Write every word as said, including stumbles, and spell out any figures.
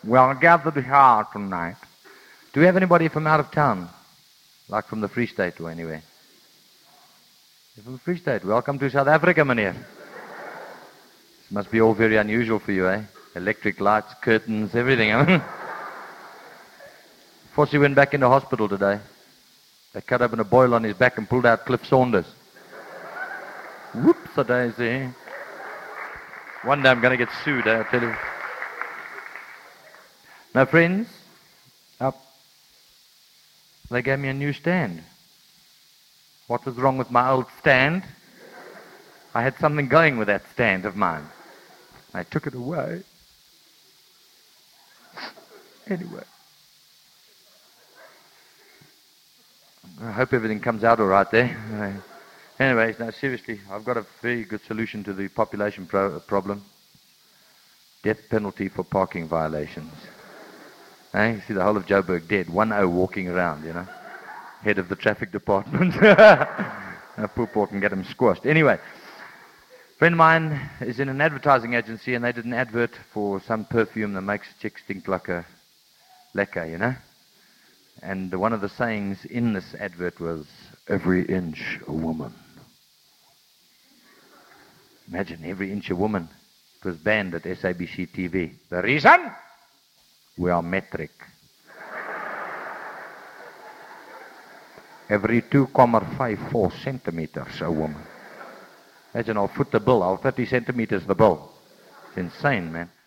We are gathered here tonight. Do we have anybody from out of town? Like from the Free State or anywhere? You're from the Free State. Welcome to South Africa, meneer. This must be all very unusual for you, eh? Electric lights, curtains, everything. Fossey went back into hospital today. They cut open a boil on his back and pulled out Cliff Saunders. Whoops, a daisy. One day I'm going to get sued, eh, I tell you. Now, friends, up. They gave me a new stand. What was wrong with my old stand? I had something going with that stand of mine. I took it away. Anyway. I hope everything comes out all right there. Anyways, now seriously, I've got a very good solution to the population pro- problem. Death penalty for parking violations. Eh? You see the whole of Joburg dead. One O walking around, you know. Head of the traffic department. A poor poor can get him squashed. Anyway, a friend of mine is in an advertising agency and they did an advert for some perfume that makes chicks stink like a lekker, you know. And one of the sayings in this advert was, every inch a woman. Imagine, every inch a woman. It was banned at S A B C T V. The reason? We are metric. Every two point five four centimeters a woman. Imagine, I'll foot the bill. I'll thirty centimeters the bill. It's insane, man.